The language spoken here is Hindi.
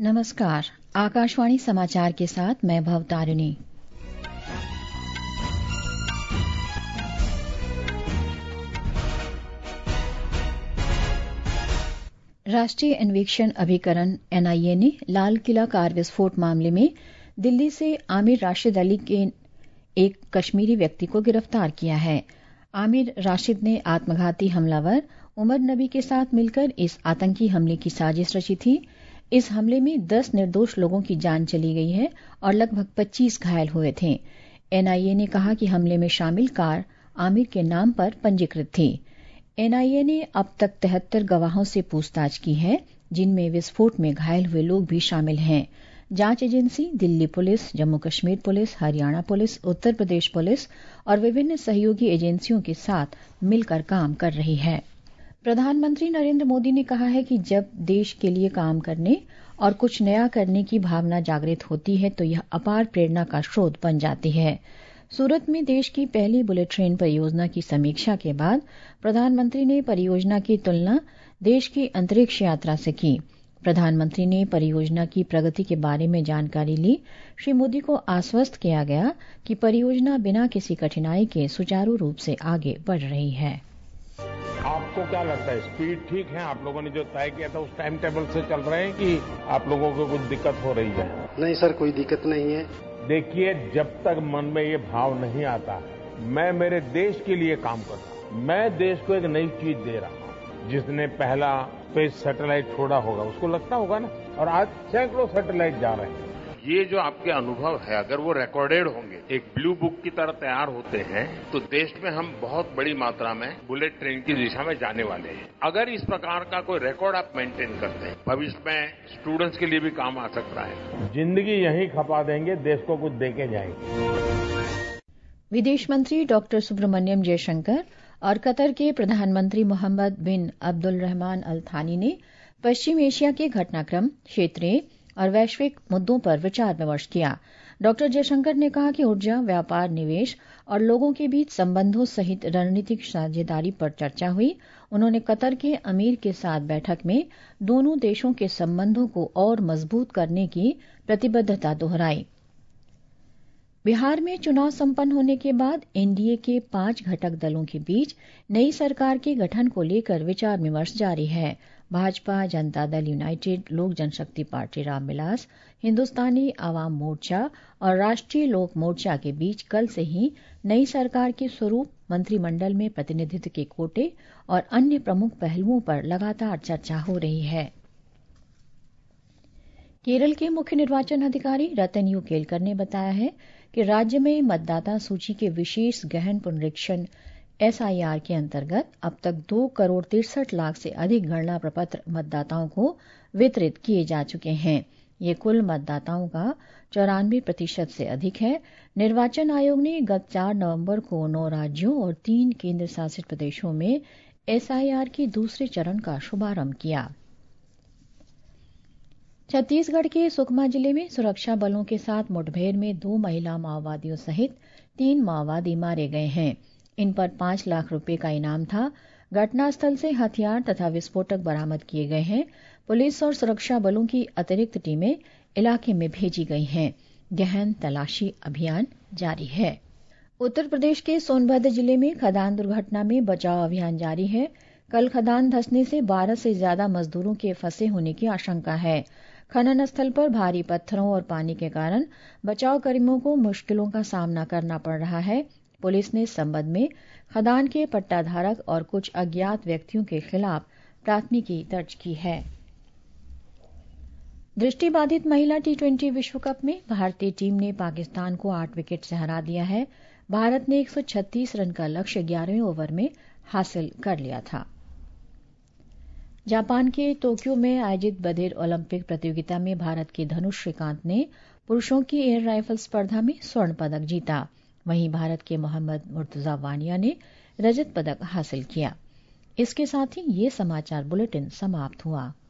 नमस्कार। आकाशवाणी समाचार के साथ मैं भवतारिणी। राष्ट्रीय अन्वेषण अभिकरण एनआईए ने लाल किला कार विस्फोट मामले में दिल्ली से आमिर राशिद अली के एक कश्मीरी व्यक्ति को गिरफ्तार किया है। आमिर राशिद ने आत्मघाती हमलावर उमर नबी के साथ मिलकर इस आतंकी हमले की साजिश रची थी। इस हमले में 10 निर्दोष लोगों की जान चली गई है और लगभग 25 घायल हुए थे। एनआईए ने कहा कि हमले में शामिल कार आमिर के नाम पर पंजीकृत थी। एनआईए ने अब तक 73 गवाहों से पूछताछ की है, जिनमें विस्फोट में घायल हुए लोग भी शामिल हैं। जांच agency Delhi police, Jammu Kashmir police, Haryana police, Uttar Pradesh police और विभिन्न सहयोगी एजेंसियों के साथ मिलकर काम कर रही है। प्रधानमंत्री नरेंद्र मोदी ने कहा है कि जब देश के लिए काम करने और कुछ नया करने की भावना जागृत होती है तो यह अपार प्रेरणा का स्रोत बन जाती है। सूरत में देश की पहली बुलेट ट्रेन परियोजना की समीक्षा के बाद प्रधानमंत्री ने परियोजना की तुलना देश की अंतरिक्ष यात्रा से की। प्रधानमंत्री ने परियोजना की प्रगति के बारे में जानकारी ली। श्री मोदी को आश्वस्त किया गया कि परियोजना बिना किसी कठिनाई के सुचारू रूप से आगे बढ़ रही है। आपको क्या लगता है, स्पीड ठीक है? आप लोगों ने जो तय किया था उस टाइम टेबल से चल रहे हैं कि आप लोगों को कुछ दिक्कत हो रही है? नहीं सर, कोई दिक्कत नहीं है। देखिए, जब तक मन में ये भाव नहीं आता है, मैं मेरे देश के लिए काम कर रहा हूं, मैं देश को एक नई चीज दे रहा हूं। जिसने पहला स्पेस सैटेलाइट छोड़ा होगा उसको लगता होगा ना, और आज सैकड़ों सैटेलाइट जा रहे हैं। ये जो आपके अनुभव है, अगर वो रिकॉर्डेड होंगे, एक ब्लू बुक की तरह तैयार होते हैं, तो देश में हम बहुत बड़ी मात्रा में बुलेट ट्रेन की दिशा में जाने वाले हैं। अगर इस प्रकार का कोई रिकॉर्ड आप मेंटेन करते हैं, भविष्य में स्टूडेंट्स के लिए भी काम आ सकता है। जिंदगी यहीं खपा देंगे, देश को कुछ देके जाएंगे। विदेश मंत्री डॉक्टर सुब्रमण्यम जयशंकर और कतर के प्रधानमंत्री मोहम्मद बिन अब्दुल रहमान अल थानी ने पश्चिम एशिया के घटनाक्रम, क्षेत्रीय और वैश्विक मुद्दों पर विचार विमर्श किया। डॉक्टर जयशंकर ने कहा कि ऊर्जा, व्यापार, निवेश और लोगों के बीच संबंधों सहित रणनीतिक साझेदारी पर चर्चा हुई। उन्होंने कतर के अमीर के साथ बैठक में दोनों देशों के संबंधों को और मजबूत करने की प्रतिबद्धता दोहराई। बिहार में चुनाव संपन्न होने के बाद एनडीए के 5 घटक दलों के बीच नई सरकार के गठन को लेकर विचार विमर्श जारी है। भाजपा, जनता दल यूनाइटेड, लोक जनशक्ति पार्टी रामविलास, हिंदुस्तानी आवाम मोर्चा और राष्ट्रीय लोक मोर्चा के बीच कल से ही नई सरकार के स्वरूप, मंत्रिमंडल में प्रतिनिधित्व के कोटे और अन्य प्रमुख पहलुओं पर लगातार चर्चा हो रही है। केरल के मुख्य निर्वाचन अधिकारी रतन यू केलकर ने बताया है कि राज्य में मतदाता सूची के विशेष गहन पुनरीक्षण एसआईआर के अंतर्गत अब तक 2 करोड़ 63 लाख से अधिक गणना प्रपत्र मतदाताओं को वितरित किए जा चुके हैं। ये कुल मतदाताओं का 94% से अधिक है। निर्वाचन आयोग ने गत 4 नवंबर को 9 राज्यों और 3 केंद्र शासित प्रदेशों में एसआईआर के दूसरे चरण का शुभारंभ किया। छत्तीसगढ़ के सुकमा जिले में सुरक्षा बलों के साथ मुठभेड़ में 2 महिला माओवादियों सहित 3 माओवादी मारे गए हैं। इन पर 5 लाख रुपए का इनाम था। घटनास्थल से हथियार तथा विस्फोटक बरामद किए गए हैं। पुलिस और सुरक्षा बलों की अतिरिक्त टीमें इलाके में भेजी गई हैं। गहन तलाशी अभियान जारी है। उत्तर प्रदेश के सोनभद्र जिले में खदान दुर्घटना में बचाव अभियान जारी है। कल खदान धंसने से 12 से ज्यादा मजदूरों के फंसे होने की आशंका है। खनन स्थल पर भारी पत्थरों और पानी के कारण बचाव कर्मियों को मुश्किलों का सामना करना पड़ रहा है। पुलिस ने इस संबंध में खदान के पट्टाधारक और कुछ अज्ञात व्यक्तियों के खिलाफ प्राथमिकी दर्ज की है। दृष्टिबाधित महिला टी20 विश्व कप में भारतीय टीम ने पाकिस्तान को 8 विकेट से हरा दिया है। भारत ने 136 रन का लक्ष्य 11वें ओवर में हासिल कर लिया था। जापान के टोक्यो में आयोजित बधिर ओलंपिक प्रतियोगिता में भारत के धनुष श्रीकांत ने पुरुषों की एयर राइफल स्पर्धा में स्वर्ण पदक जीता। वहीं भारत के मोहम्मद मुर्तजा वानिया ने रजत पदक हासिल किया। इसके साथ ही ये समाचार बुलेटिन समाप्त हुआ।